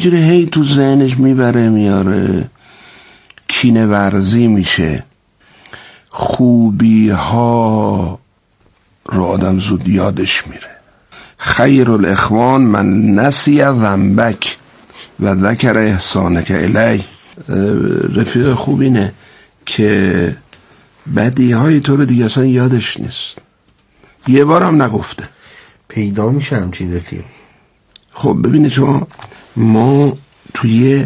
اینجوری هی تو ذهنش میبره میاره، کینه ورزی میشه. خوبی ها رو آدم زود یادش میره. خیر الاخوان من نسی ذنبک و ذکر احسانک الی. رفیق خوب اینه که بدی های تو رو دیگه اصلا یادش نیست، یه بارم نگفته. پیدا میشه همچین رفیق. خب ببینید شما، ما توی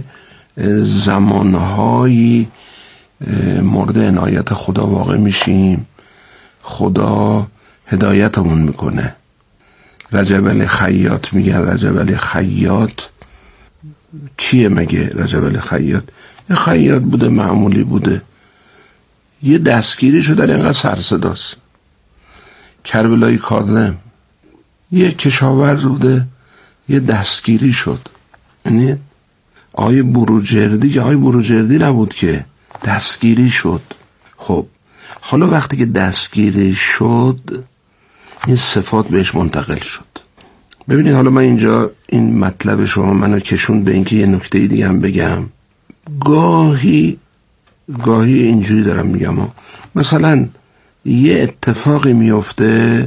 زمانهایی مورد عنایت خدا واقع میشیم، خدا هدایتمون میکنه. رجب علی خیاط میگن، رجب علی خیاط کیه مگه؟ رجب علی خیاط یه خیاط بوده، معمولی بوده، یه دستگیری شده در اینقدر سرصداست. کربلای کاظم یه کشاورز بوده، یه دستگیری شد. یعنی آقای بروجردی که آقای بروجردی نبود که دستگیری شد. خب حالا وقتی که دستگیری شد این صفات بهش منتقل شد. ببینید حالا من اینجا این مطلب شما منو کشون به اینکه یه نکته دیگه هم بگم. گاهی اینجوری دارم میگم مثلا یه اتفاقی میفته،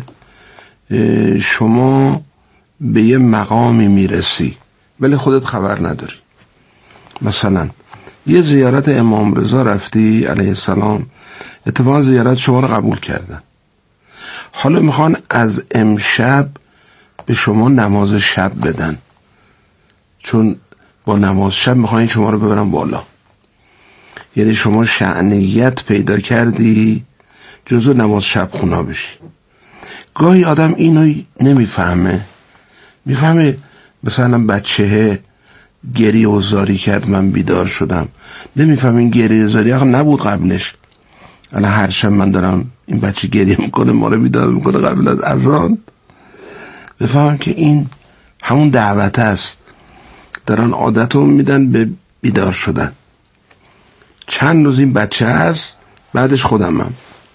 شما به یه مقامی میرسی ولی خودت خبر نداری. مثلا یه زیارت امام رضا رفتی علیه السلام، اتفاقا زیارت شما رو قبول کردن، حالا میخوان از امشب به شما نماز شب بدن، چون با نماز شب میخوان شما رو ببرن بالا. یعنی شما شأنیت پیدا کردی جزو نماز شب خونا بشی. گاهی آدم اینو نمیفهمه، میفهمه مثلا بچه گریه و زاری کرد من بیدار شدم، نمیفهم این گریه و زاری آخه نبود قبلش. الان هر شب من دارم این بچه گریه میکنه ما رو بیدار میکنه قبل از اذان، بفهمم که این همون دعوت است، دارن عادتو میدن به بیدار شدن. چند روز این بچه هست، بعدش خودمم.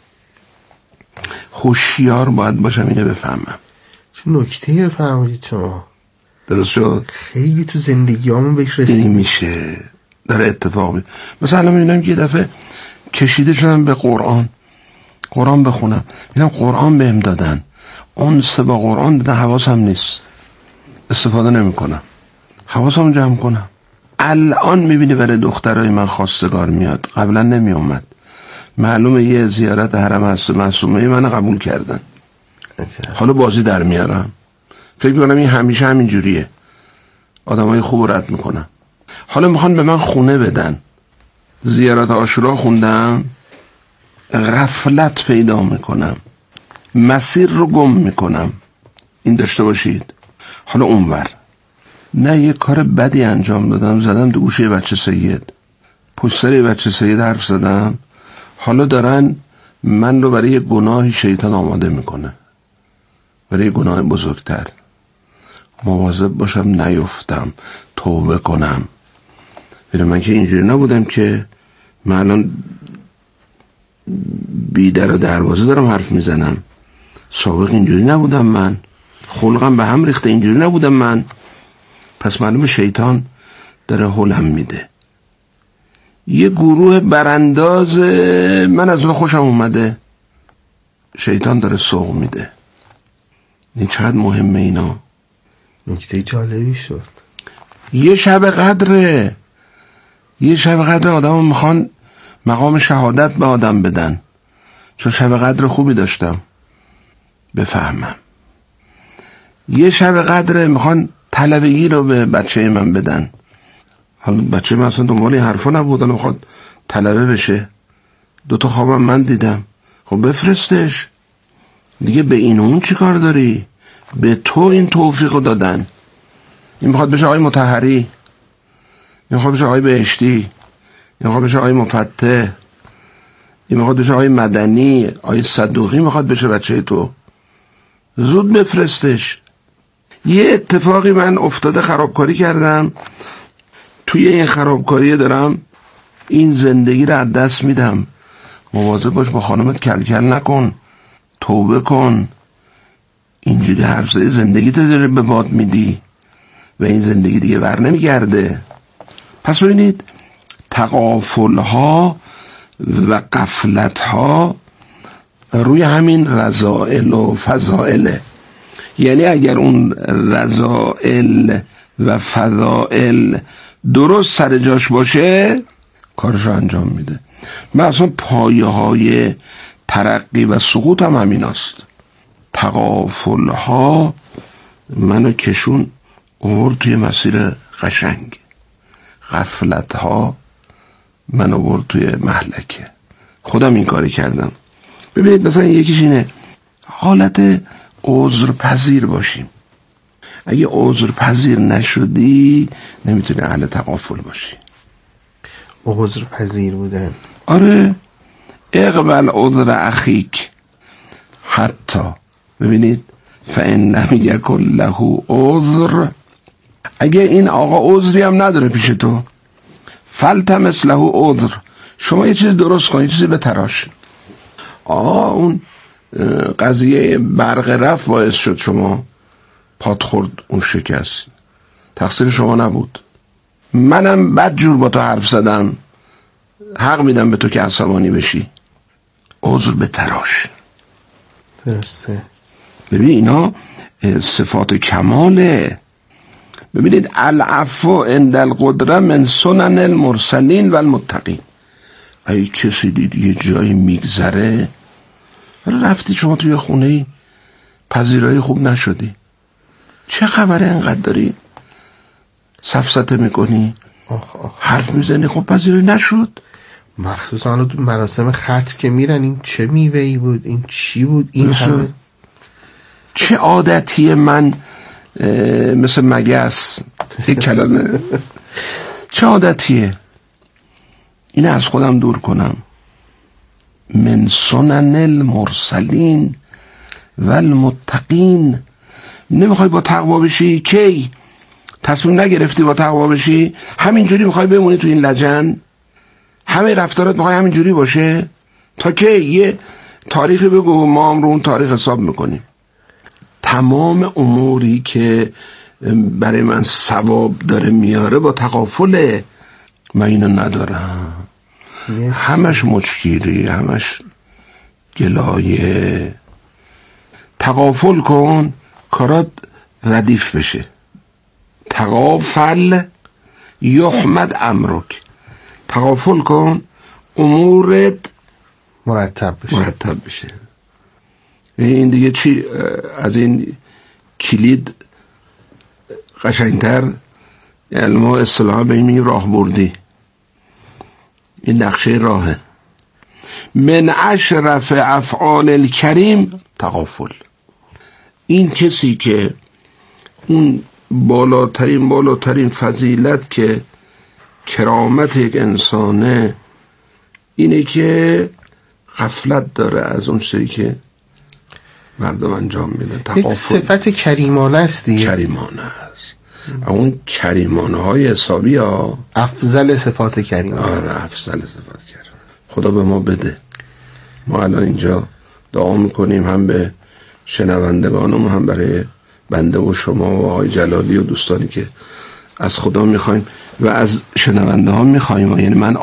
هوشیار باید باشم اینو بفهمم. چه نکته فرمودید شما، درست شد؟ خیلی تو زندگیامون بهش رسیدیم. میشه داره اتفاق میفته. مثلا میبینم که یه دفعه کشیده شدم به قرآن بخونم، میبینم قرآن بهم دادن، اون با قرآن دادن، حواسم نیست، استفاده نمی کنم، حواسم جمع کنم. الان میبینی برای دخترای من خواستگار میاد، قبلا نمی اومد. معلومه یه زیارت حرم هست معصومه من قبول کردن، حالا بازی در میارم. فکر میکنم این همیشه همین جوریه، آدمای خوب رد میکنم. حالا میخوان به من خونه بدن، زیارت عاشورا خوندم، غفلت پیدا میکنم، مسیر رو گم میکنم. این داشته باشید. حالا اونور نه یه کار بدی انجام دادم، زدم دو گوشه بچه سید، پشت سر بچه سید حرف زدم، حالا دارن من رو برای گناهی شیطان آماده میکنه، برای گناه بزرگتر. مواظب باشم نیفتم، توبه کنم. من که اینجوری نبودم که من الان بی در و دروازه دارم حرف میزنم، سابق اینجوری نبودم من، خلقم به هم ریخته، اینجوری نبودم من. پس معلومه شیطان داره هلم میده. یه گروه برانداز من از اون خوشم اومده، شیطان داره سوق میده. این چقدر مهمه اینا. نکته جالبی شد. یه شب قدر آدم میخوان مقام شهادت به آدم بدن، چون شب قدر خوبی داشتم بفهمم. یه شب قدر میخوان طلبگی رو به بچه من بدن، حالا بچه من اصلا دنبال این حرفا نبود، حالا میخواد طلبه بشه. 2 تا خوابم من دیدم. خب بفرستش دیگه، به این اون چی کار داری؟ به تو این توفیق رو دادن. این میخواد بشه آقای مطهری، این میخواد بشه آقای بهشتی، این میخواد بشه آقای مفتح، این میخواد بشه آقای مدنی، آقای صدوقی میخواد بشه بچه تو. زود بفرستش. یه اتفاقی من افتاده، خرابکاری کردم، توی این خرابکاری دارم این زندگی رو از دست میدم. مواظب باش با خانمت کلکل نکن، توبه کن. اینجوری حرف زدی زندگی تو داره به باد میدی. و این زندگی دیگه بر نمیگرده. پس ببینید تغافل‌ها و غفلت‌ها روی همین رذائل و فضائله. یعنی اگر اون رذائل و فضائل درست سر جاش باشه کارش رو انجام میده. مثلا پایه های ترقی و سقوط هم همین است. تغافل ها منو کشون آورد توی مسیر قشنگ، غفلت ها منو آورد توی مهلکه. خودم این کاری کردم. ببینید مثلا یکیش اینه حالت عذرپذیر باشیم. اگه عذرپذیر نشدی نمیتونی اهل تغافل باشی. عذرپذیر بودن. آره، اقبل عذر اخیک حتی ببینید فإن لم یکن له عذر، اگه این آقا عذری هم نداره پیش تو فلتمس له عذر، شما یه چیزی درست کن، یه چیزی بتراش. اون قضیه برق رفت باعث شد شما پات خورد، اون شکست، تقصیر شما نبود. منم بد جور با تو حرف زدم، حق میدم به تو که عصبانی بشی، عذر بتراش. درسته. ببین اینا صفات کماله. ببینید العفو عند القدره من سنن المرسلین و المتقین. اگه کسی دید یه جایی میگذره، رفتی شما توی خونه پذیرایی خوب نشدی، چه خبره انقدر داری سفسطه میکنی حرف میزنی، خب پذیرایی نشد. مخصوصا تو مراسم ختم که میرن این چه میوهی بود، این چی بود، این همه چه عادتیه من مثل مگس یک کلمه چه عادتیه، اینه از خودم دور کنم. من سنن المرسلین و المتقین. نمیخوای با تقوا بشی؟ کی تصمیم نگرفتی با تقوا بشی؟ همینجوری میخوای بمونی تو این لجن؟ همه رفتارات میخوای همینجوری باشه؟ تا کی؟ یه تاریخی بگو، ما هم رو اون تاریخ حساب میکنیم. تمام اموری که برای من ثواب داره میاره با تغافله. من اینو ندارم، همش مچگیری، همش گلایه. تغافل کن کارات ردیف بشه. تغافل یحمد امرک. تغافل کن امورت مرتب بشه. این دیگه چی از این کلید قشنگتر؟ یعنی ما اصطلاحا به این راه بردی، این نقشه راهه. من اشرف افعال الکریم تغافل. این کسی که اون بالاترین فضیلت که کرامت یک انسانه اینه که غفلت داره از اون چیزی که مردم انجام میدن. یک صفت کریمانه است دیگه. کریمانه است. اون کریمانه های حسابی ها افضل صفات کریمانه. آره افضل صفات کریمانه. خدا به ما بده. ما الان اینجا دعا میکنیم هم به شنوندگانم، هم برای بنده و شما و آقای جلالی و دوستانی که از خدا میخوایم و از شنونده ها میخوایم. یعنی من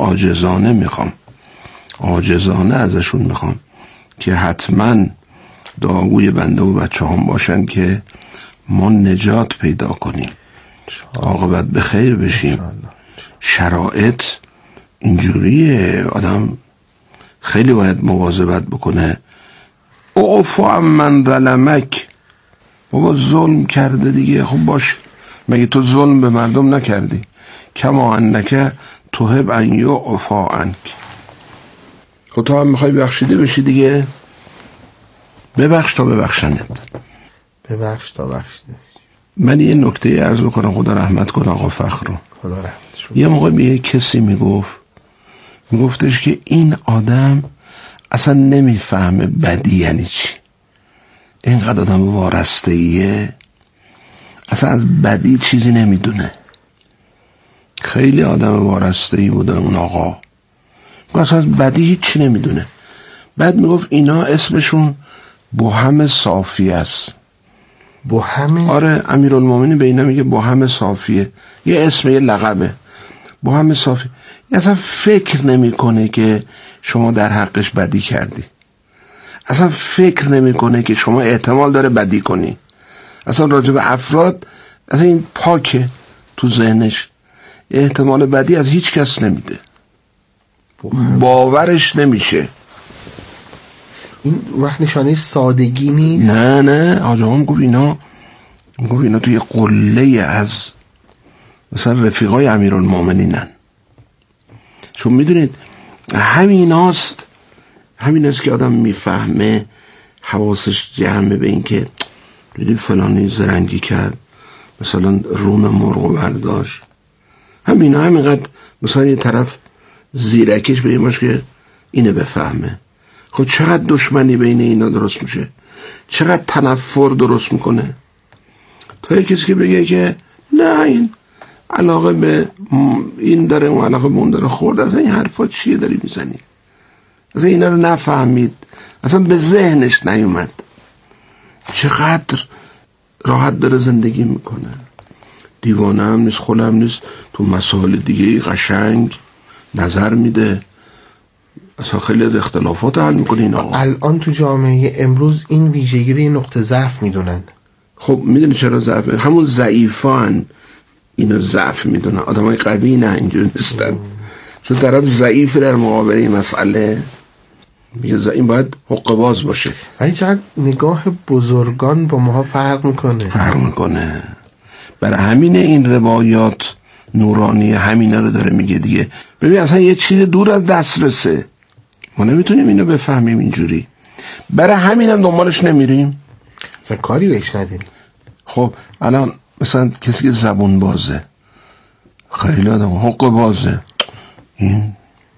عاجزانه ازشون میخوام که حتما دعاگوی بنده و بچه هم باشن که ما نجات پیدا کنیم، عاقبت به خیر بشیم. شرایط اینجوریه، آدم خیلی باید مواظبت بکنه. اعفو عمن ظلمک. بابا ظلم کرده دیگه، خب باش، مگه تو ظلم به مردم نکردی؟ کما انک تحب ان یعفی عنک. خب تو هم میخوای بخشیده بشی دیگه، ببخش تا ببخشنت. ببخش تا بخشیده. من یه نکته عرض بکنم، خدا رحمت کنه آقا فخر رو. خدا رحمتش کنه. یه موقع به یه کسی میگفتش که این آدم اصلا نمیفهمه بدی یعنی چی. اینقدر آدم وارسته‌ایه، اصلا از بدی چیزی نمیدونه. خیلی آدم وارسته‌ای بوده اون آقا، اصلا از بدی هیچی نمیدونه. بعد میگفت اینا اسمشون بهم صافی است. بهم. آره امیرالمومنین به اینا میگه بهم صافیه، یه اسم، یه لقبه، بهم صافی. اصلا فکر نمیکنه که شما در حقش بدی کردی، اصلا فکر نمیکنه که شما احتمال داره بدی کنی، اصلا راجع به افراد اصلا این پاکه تو ذهنش، احتمال بدی از هیچ کس نمیده، باورش نمیشه. این وقت نشانه سادگی نیست؟ نه آجاقام گفت اینا توی قله از مثلا رفیقای امیرالمومنینن. چون میدونید همین است که آدم میفهمه، حواسش جمعه به این که دیدی فلانی زرنگی کرد، مثلا رون مرغو برداشت، همینقدر مثلا یه طرف زیرکش به این باش که اینه بفهمه. خب چقدر دشمنی بین اینا درست میشه، چقدر تنفر درست میکنه، تا یه کسی که بگه که نه این علاقه به این داره اون علاقه به اون داره، خورد اصلا این حرفا چیه داری میزنی، اصلا اینا رو نفهمید، اصلا به ذهنش نیومد. چقدر راحت داره زندگی میکنه، دیوانه هم نیست، خلم نیست، تو مسائل دیگه قشنگ نظر میده، اصلا خیلی از اختلافات حل میکنه این آقا. الان تو جامعه امروز این ویژگی رو یه نقطه ضعف میدونن. خب میدونی چرا ضعف؟ همون ضعیفان اینو ضعف میدونن، آدمای قوی نه اینجور نیستن. چون طرف ضعیف در مقابل این مسئله میگه این باید حقه باز باشه. ولی چقدر نگاه بزرگان با ماها فرق میکنه. برای همینه این روایات نورانی همینا رو داره میگه دیگه. ببین اصلا یه چیز دور از دسترسه، ما نمیتونیم اینو بفهمیم اینجوری، برای همینم دنبالش نمیریم، مثلا کاری بهش ندیم. خب الان مثلا کسی که زبون بازه، خیلی آدم حق بازه، این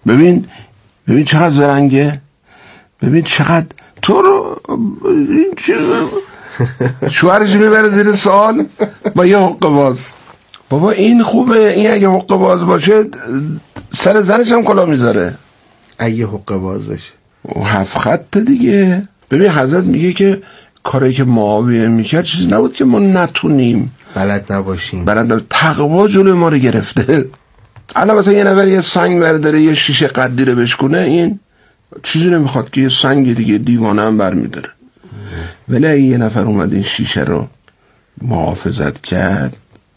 ببین چقدر زرنگه، ببین چقدر تو رو این چیز شوهرش میبره زیر سوال با یه حق باز. بابا این خوبه، این اگه حق باز باشه سر زنش هم کلا میذاره اگه حق باز باشه. و 7 خط دیگه. ببین حضرت میگه که کاری که معاویه میکرد چیزی نبود که ما نتونیم، بلد نباشیم. تقوا جلوی ما رو گرفته. الان مثلا یه نفر یه سنگ برداره یه شیشه قدی رو بشکنه، این چیزی نمیخواد که یه سنگ دیگه دیوانه هم برمیداره. ولی اگه یه نفر اومد این شیشه رو محافظت کرد،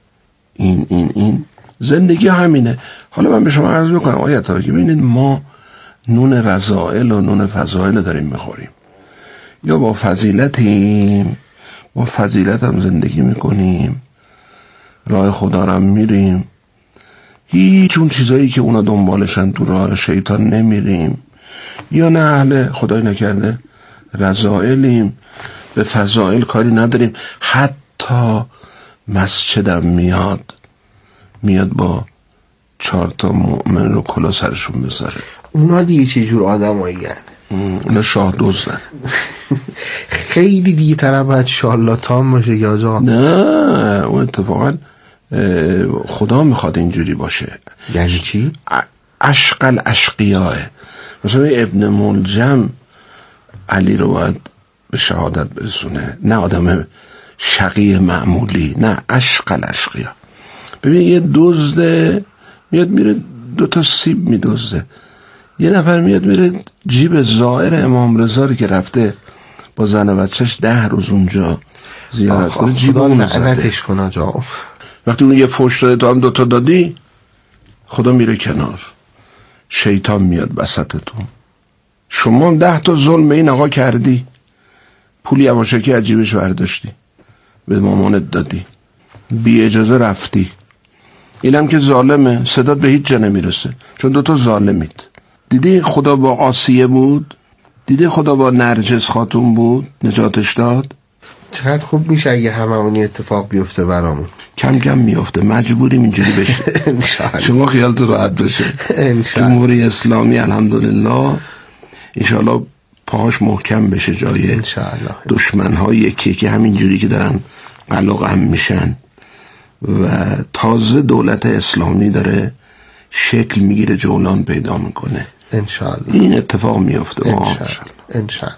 این زندگی همینه. حالا من به شما عرض میکنم آیت ها که ببینید ما نون رذائل و نون فضائل داریم میخوریم، یا با فضیلتیم، با فضیلت هم زندگی میکنیم، راه خدا رو هم میریم، هیچ اون چیزایی که اونا دنبالشن تو راه شیطان نمیریم، یا نه اهل خدای نکرده رذائلیم، به فضائل کاری نداریم. حتی مسجدم میاد با 4 مؤمن رو کلا سرشون بذاره. اونا دیگه چه جور آدمایی هستن؟ اونا شاه دزدن. خیلی دیگه طرف باید شارلاتان باشه یا آقا؟ نه اون اتفاقا خدا میخواد اینجوری باشه. یعنی چی؟ اشقل اشقیاه. مثلا ابن ملجم علی رو باید به شهادت برسونه، نه آدم شقی معمولی، نه اشقل اشقیاه. ببین یه دزده میاد میره 2 سیب میدزده، یه نفر میاد میره جیب زائر امام رضا رو که رفته با زن و بچهش 10 روز اونجا زیارت کنه، جیب اون لعنتش کنه جا. وقتی اون یه فحش داده تو هم 2 دادی، خدا میره کنار، شیطان میاد وسطتون. شما 10 ظلم این آقا کردی، پولی یواشکی از جیبش برداشتی به مامانت دادی، بی اجازه رفتی، اینم که ظالمه، صدات به هیچ جا نمیرسه چون 2 ظالمید. دیدی خدا با آسیه بود؟ دیدی خدا با نرجس خاتون بود نجاتش داد؟ چقدر خوب میشه اگه هممونی اتفاق بیفته برامون. کم کم میفته، مجبوریم اینجوری بشه. شما خیالتون راحت بشه. جمهوری اسلامی الحمدلله انشاءالله پاهاش محکم بشه جای دشمن‌ها یکی که همینجوری که دارن قلقم میشن و تازه دولت اسلامی داره شکل میگیره، جولان پیدا میکنه. انشاءالله این اتفاق میفته. انشاءالله.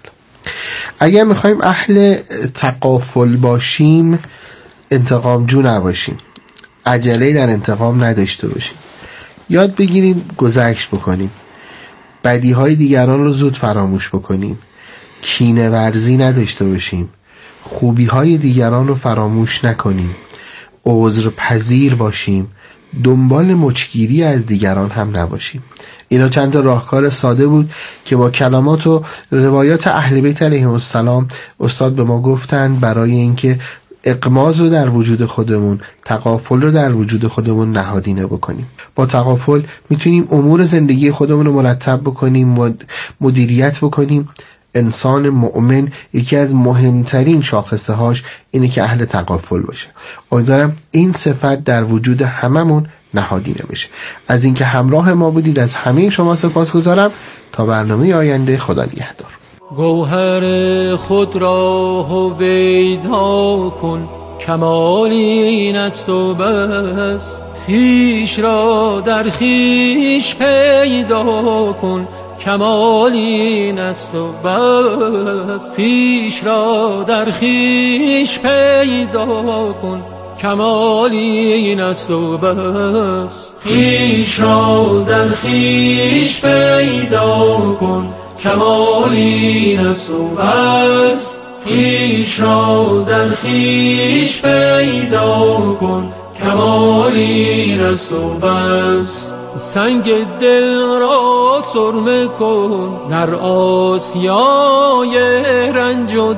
اگر میخوایم اهل تقافل باشیم، انتقام جو نباشیم، عجله در انتقام نداشته باشیم، یاد بگیریم گذشت بکنیم، بدیهای دیگران رو زود فراموش بکنیم، کینه ورزی نداشته باشیم، خوبیهای دیگران رو فراموش نکنیم، عذر پذیر باشیم، دنبال مچگیری از دیگران هم نباشیم. اینا چند تا راهکار ساده بود که با کلمات و روایات اهل بیت علیهم السلام استاد به ما گفتند برای اینکه اغماض رو در وجود خودمون، تغافل رو در وجود خودمون نهادینه بکنیم. با تغافل میتونیم امور زندگی خودمون رو مرتب بکنیم، مدیریت بکنیم. انسان مؤمن یکی از مهمترین شاخصه هاش اینه که اهل تغافل باشه. امیدوارم این صفت در وجود هممون نهادینه بشه. از اینکه همراه ما بودید از همه شما سپاسگزارم. تا برنامه آینده، خدا نگهدار. گوهر خود را هویدا کن، کمال این است و بس. خویش را در خویش پیدا کن، کمال این است و بس. خویش را در خویش پیدا کن، کمال این است و بس. خویش را در خویش پیدا کن، کمال این است و بس. خویش را در خویش پیدا کن، کمال این است و بس. سنگ دل را سرمه کن در آسیای رنج و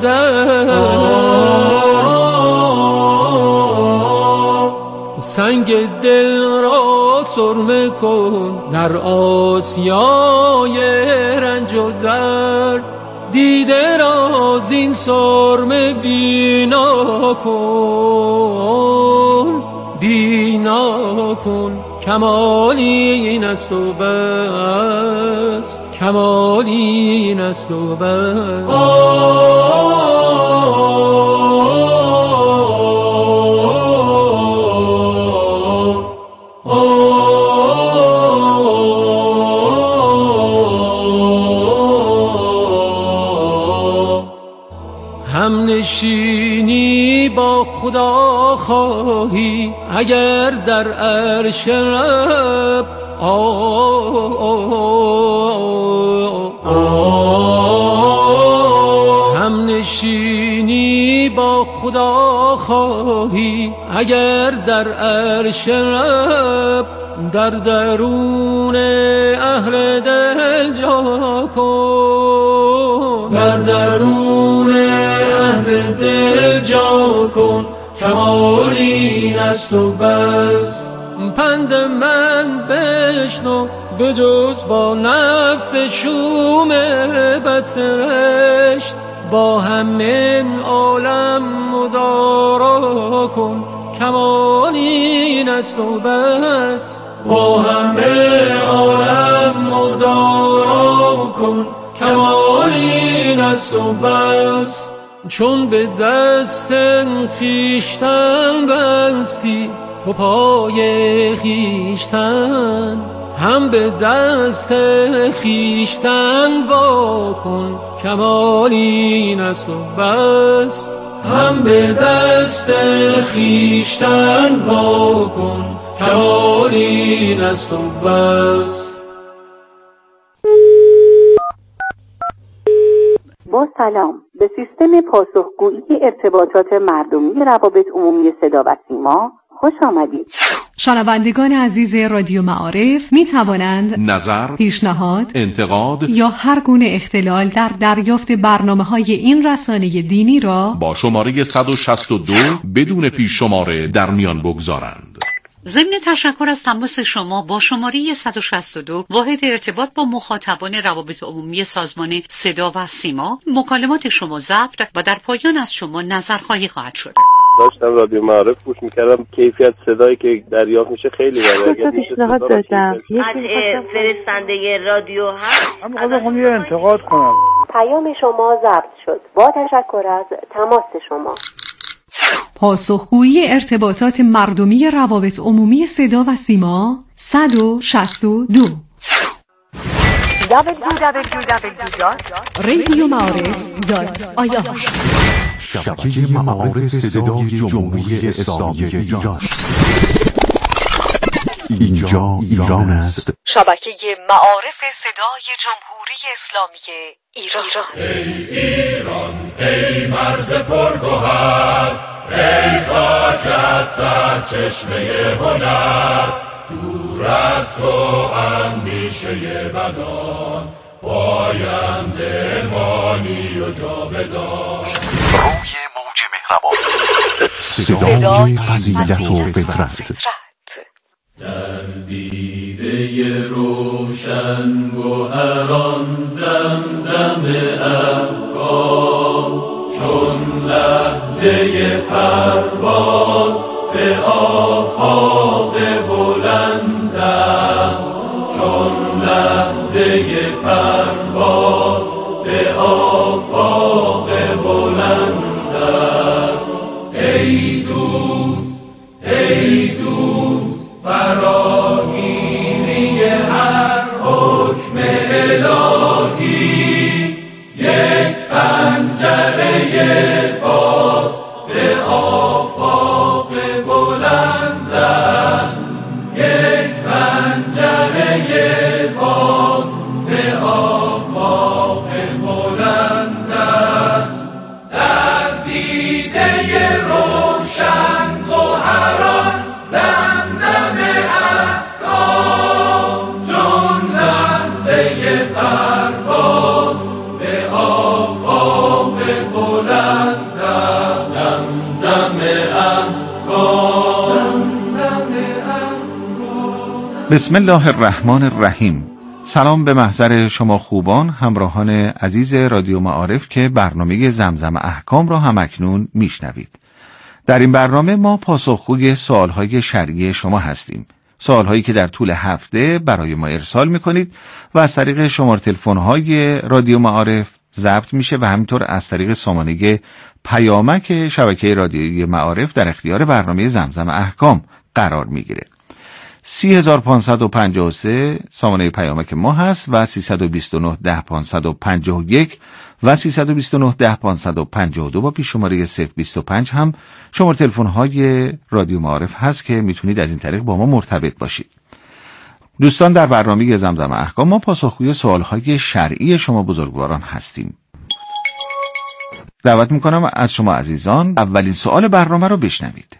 درد. سنگ دل را سرمه کن در آسیای رنج و درد. دیده را زین سرمه بینا کن، بینا کن، کمال این است و بس. کمال این است و بس. همنشینی با خدا خواهی اگر در عرش رب، همنشینی با خدا خواهی اگر در عرش رب. در درون اهل دل جا کن، در درون اهل دل جا کن، کمال این است و بس. پند من بشنو بجز با نفس شوم بدسرشت. با همه عالم مدارا کن، کمال این است و بس. با همه عالم مدارا کن، کمال این است و بس. چون به دست خویشتن بستی تو پای خویشتن، هم به دست خویشتن وا کن، کمال این است و بس. هم به دست خویشتن وا کن، کمال این است و بس. با سلام، به سیستم پاسخگویی ارتباطات مردمی روابط عمومی صدا و سیما خوش آمدید. شنوندگان عزیز رادیو معارف می توانند نظر، پیشنهاد، انتقاد یا هر گونه اختلال در دریافت برنامه‌های این رسانه دینی را با شماره 162 بدون پیش شماره در میان بگذارند. ضمن تشکر از تماس شما با شماره 162 واحد ارتباط با مخاطبان روابط عمومی سازمان صدا و سیما، مکالمات شما ضبط و در پایان از شما نظرخواهی خواهد شد. داشتم رادیو معارف گوش میکردم، کیفیت صدایی که دریافت میشه خیلی بالاست. پیشنهاد دادم فرستنده رادیو هست. من می‌خوام یه انتقاد کنم. پیام شما ضبط شد. با تشکر از تماس شما. پاسخگویی ارتباطات مردمی روابط عمومی صدا و سیما 162. www.radiomعارف.ir. شبکه معارف صدای جمهوری اسلامی ایران. اینجا ایران است. شبکه معارف صدای جمهوری اسلامی ایران. ای ایران، ای مرز پرگوهر، ای خاکت سرچشمه هنر، دور از تو اندیشه بدان، پاینده مانی و جاودان. روی موج مهربان، صدای فضیلت و فطرت. در دیده روشن گوهران زمزم افکار، چون لحظه پرواز به آفاق بلند است، چون لحظه پرواز به آفاق بلند است. ای دوست، ای دوست، فراگیری هر حکم الهی، یک پنجره باز به آفاق بلند است، یک پنجره باز به آفاق بلند است. در دیده روشن گوهران زمزم احکام، چون لحظه پرواز به آفاق بلند است. زمزم احکام، زمزم احکام. بسم الله الرحمن الرحیم. سلام به محضر شما خوبان همراهان عزیز رادیو معارف که برنامه زمزم احکام را همکنون میشنوید. در این برنامه ما پاسخگوی سوالهای شرعی شما هستیم. سوالهایی که در طول هفته برای ما ارسال میکنید و از طریق شماره تلفن‌های رادیو معارف ضبط میشه و همینطور از طریق سامانه پیامک شبکه رادیویی معارف در اختیار برنامه زمزم احکام قرار میگیره. 3553 سامانه پیامک ما هست و 329 10 551 و 329 10 552 با پیش شماره 025 هم شماره تلفن‌های رادیو معارف هست که میتونید از این طریق با ما مرتبط باشید. دوستان، در برنامه زمزم احکام ما پاسخگوی سوالهای شرعی شما بزرگواران هستیم. دعوت میکنم از شما عزیزان اولین سوال برنامه رو بشنوید.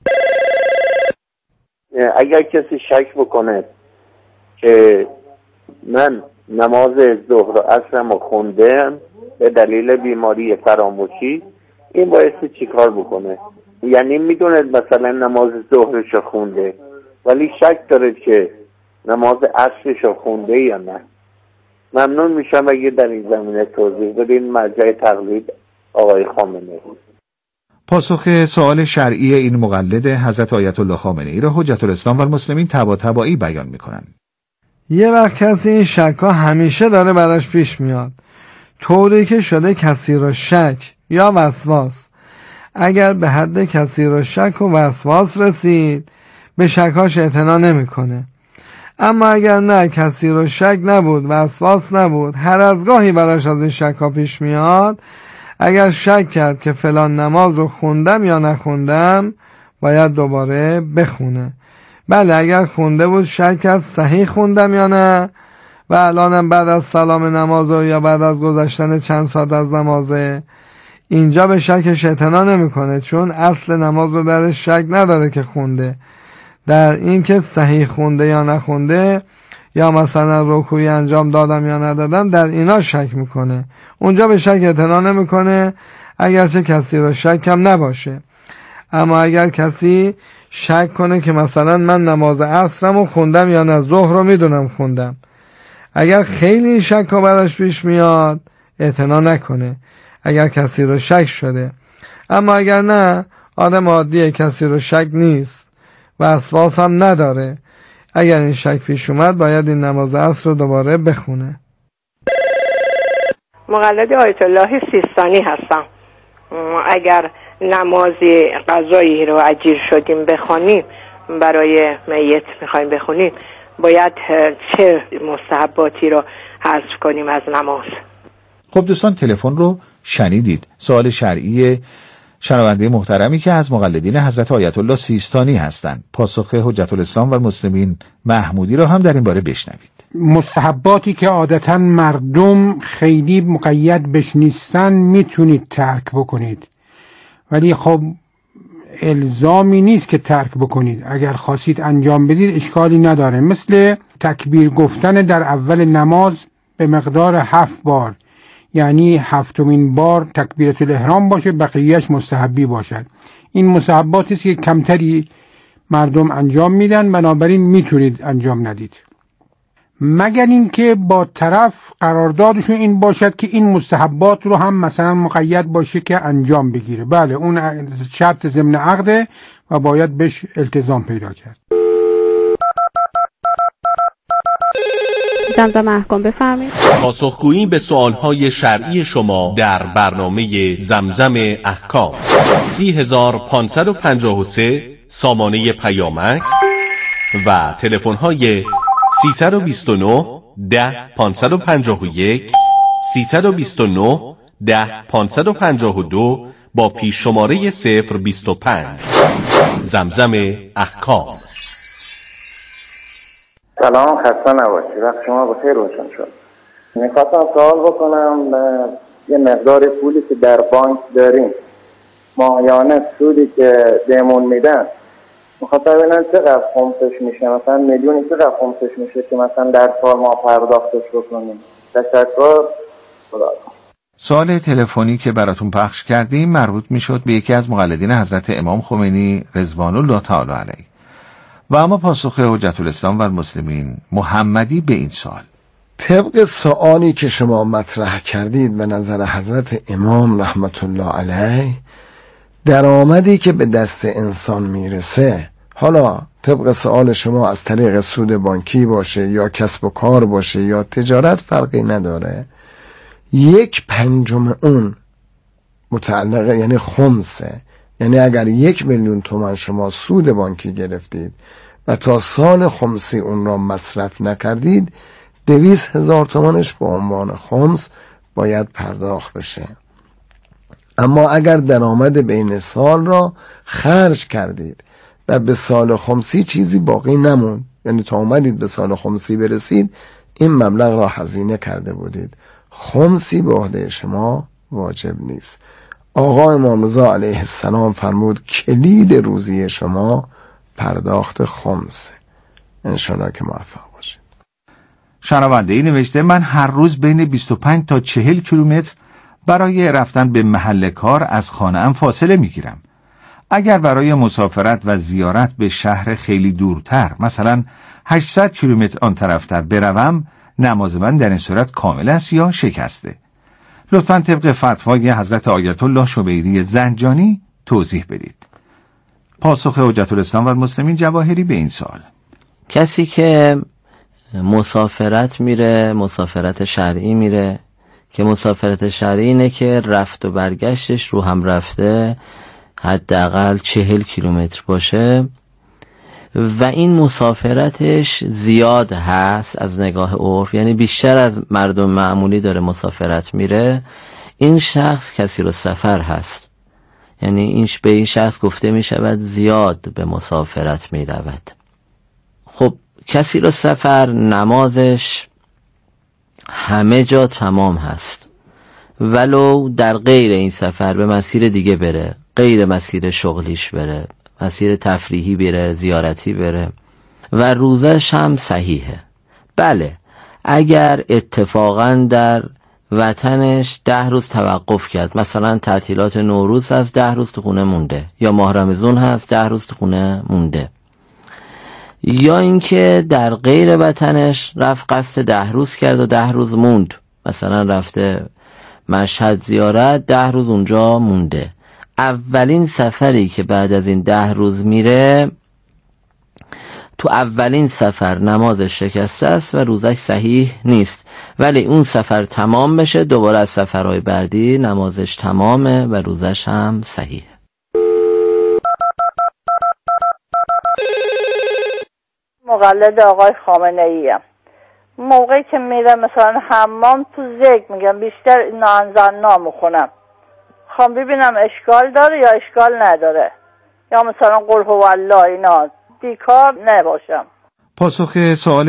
اگر کسی شک بکنه که من نماز ظهر و عصرم رو خوندم به دلیل بیماری فراموشی، این باعث چی کار بکنه؟ یعنی میدونه مثلا نماز ظهرش رو خونده ولی شک داره که نماز عصرش رو خونده یا نه. ممنون میشم اگه در این زمینه توضیح بدین. مرجع تقلید آقای خامنه‌ای. پاسخ سوال شرعی این مقلد حضرت آیت الله خامنه‌ای را حجت الاسلام و المسلمین طباطبایی بیان می‌کنند. یه وقت کسی این شک‌ها همیشه داره براش پیش میاد، طوری که شده کسی را شک یا وسواس. اگر به حد کسی را شک و وسواس رسید به شک‌هاش اعتنا نمی‌کنه. اما اگر نه کسی را شک نبود، وسواس نبود، هر از گاهی براش از این شک‌ها پیش میاد، اگر شک کرد که فلان نماز رو خوندم یا نخوندم باید دوباره بخونه. بله، اگر خونده بود شک کرد صحیح خوندم یا نه و الانم بعد از سلام نماز یا بعد از گذشتن چند ساعت از نمازه، اینجا به شکش اعتنا نمیکنه، چون اصل نماز رو درش شک نداره که خونده. در این که صحیح خونده یا نخونده یا مثلا رکوعی انجام دادم یا ندادم، در اینا شک میکنه. اونجا به شک اعتنا نمیکنه اگرچه کسی رو شک هم نباشه. اما اگر کسی شک کنه که مثلا من نماز عصرم رو خوندم یا نه، ظهر رو میدونم خوندم، اگر خیلی شک ها براش پیش میاد اعتنا نکنه اگر کسی رو شک شده. اما اگر نه، آدم عادیه، کسی رو شک نیست و وسواس هم نداره، اگر این شک پیش اومد باید این نماز عصر رو دوباره بخونه. مقلد آیت الله سیستانی هستم. اگر نماز قضایی رو اجیر شدیم بخونیم، برای میت میخوایم بخونیم، باید چه مستحباتی رو حذف کنیم از نماز. خب دوستان تلفن رو شنیدید. سوال شرعی شنونده محترمی که از مقلدین حضرت آیت الله سیستانی هستند. پاسخ حجت الاسلام و المسلمین محمودی را هم در این باره بشنوید. مستحباتی که عادتا مردم خیلی مقید بهش نیستن میتونید ترک بکنید، ولی خب الزامی نیست که ترک بکنید. اگر خواستید انجام بدید اشکالی نداره. مثل تکبیر گفتن در اول نماز به مقدار 7 بار، یعنی 7مین بار تکبیرت الاحرام باشه، بقیهش مستحبی باشد. این مستحباتی است که کمتری مردم انجام میدن، بنابراین میتونید انجام ندید، مگر اینکه با طرف قراردادشون این باشد که این مستحبات رو هم مثلا مقید باشه که انجام بگیره. بله، اون شرط ضمن عقده و باید بهش التزام پیدا کرد. زمزم احکام بفرمایید. پاسخگویی به سوالهای شرعی شما در برنامه زمزم احکام 30553 سامانه پیامک و تلفن‌های 329 10 551 329 10 552 با پیش شماره 025. زمزم احکام. سلام، خسته نباشی، وقت شما بخیر روشن شد. میخواستم سوال بکنم، یه مقدار پولی که در بانک داریم ماهیانه سودی که بهمون میدن، میخواستم ببینم چقدر خمسش میشه، مثلا میلیونی چقدر خمسش میشه که مثلا در سال ما پرداختش بکنیم. تشکر. خدا. سوال تلفنی که براتون پخش کردیم مربوط میشد به یکی از مقلدین حضرت امام خمینی رضوان الله تعالی علیه و اما پاسخ حجت الاسلام و المسلمین محمدی به این سوال. طبق سوالی که شما مطرح کردید و نظر حضرت امام رحمت الله علیه، درآمدی که به دست انسان میرسه، حالا طبق سوال شما از طریق سود بانکی باشه یا کسب و کار باشه یا تجارت، فرقی نداره، 1/5 اون متعلقه، یعنی خمسه. یعنی اگر 1,000,000 تومان شما سود بانکی گرفتید و تا سال خمسی اون را مصرف نکردید، 200,000 تومانش به عنوان خمس باید پرداخت بشه. اما اگر درآمد بین سال را خرج کردید و به سال خمسی چیزی باقی نموند، یعنی تا اومدید به سال خمسی برسید، این مبلغ را هزینه کرده بودید، خمسی به عهده شما واجب نیست. آقا امام رضا علیه السلام فرمود کلید روزی شما پرداخت خمسه. انشاءالله که موفق باشید. شنونده‌ای نوشته من هر روز بین 25 تا 40 کیلومتر برای رفتن به محل کار از خانه‌ام فاصله میگیرم. اگر برای مسافرت و زیارت به شهر خیلی دورتر، مثلا 800 کیلومتر آن طرفتر بروم، نماز من در این صورت کامل است یا شکسته؟ لطفاً طبق فتوای حضرت آیت الله شبیری زنجانی توضیح بدید. پاسخ حجت الاسلام و المسلمین جواهری به این سوال. کسی که مسافرت میره، مسافرت شرعی میره، که مسافرت شرعی اینه که رفت و برگشتش رو هم رفته حداقل 40 کیلومتر باشه و این مسافرتش زیاد هست از نگاه عرف، یعنی بیشتر از مردم معمولی داره مسافرت میره، این شخص کثیر السفر هست. یعنی این به این شخص گفته می شود زیاد به مسافرت می رود. خب کثیر السفر نمازش همه جا تمام هست، ولو در غیر این سفر به مسیر دیگه بره، غیر مسیر شغلیش بره، مسیر تفریحی بره، زیارتی بره، و روزش هم صحیحه. بله، اگر اتفاقا در وطنش 10 روز توقف کرد، مثلا تعطیلات نوروز هست 10 روز تو خونه مونده، یا ماه رمضان هست 10 روز تو خونه مونده، یا اینکه در غیر وطنش رفت قصد 10 روز کرد و 10 روز موند، مثلا رفته مشهد زیارت 10 روز اونجا مونده، اولین سفری که بعد از این 10 روز میره، تو اولین سفر نمازش شکسته است و روزش صحیح نیست، ولی اون سفر تمام بشه دوباره از سفرهای بعدی نمازش تمامه و روزش هم صحیح. مقلد آقای خامنه ای ام. موقعی که میرم مثلا حمام تو ذکر میگم بیشتر نانزنا میخونم. خواهم ببینم اشکال داره یا اشکال نداره، یا مثلا قل هو الله اینا بیکار نباشم. پاسخ سوال